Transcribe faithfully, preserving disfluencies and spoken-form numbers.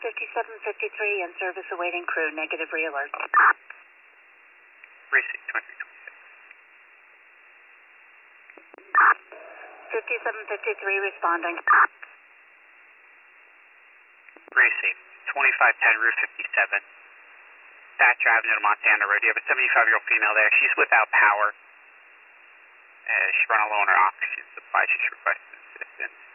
fifty-seven fifty-three in service awaiting crew, negative re-alert. Receive, twenty-three twenty-six. fifty-seven fifty-three responding. Receive, twenty-five ten, Route fifty-seven. Thatcher Avenue to Montana Road. You have a seventy-five-year-old female there. She's without power. Uh, she's running low on her oxygen supply. She's requesting assistance.